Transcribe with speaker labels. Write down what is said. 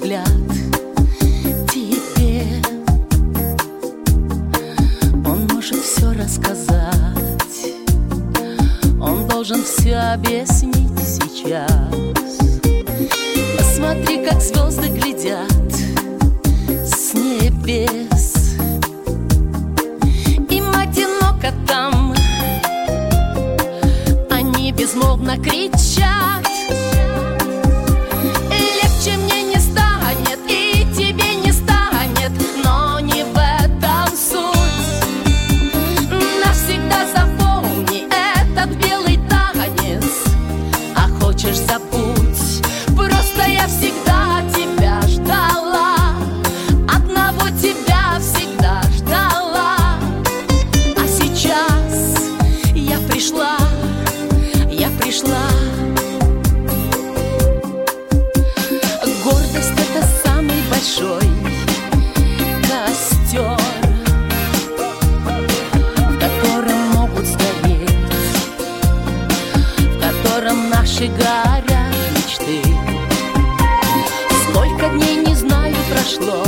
Speaker 1: взгляд тебе. Он может все рассказать, он должен все объяснить сейчас. Посмотри, как звезды глядят с небес. Им одиноко там, они безмолвно кричат. Легче мне не станет, и тебе не станет, но не в этом суть. Навсегда запомни этот белый танец, а хочешь забудь, просто я всегда тебя ждала, одного тебя всегда ждала. А сейчас я пришла, я пришла. Гордость — это самый большой костер, в котором могут сгореть, в котором наши горят мечты. Сколько дней, не знаю, прошло,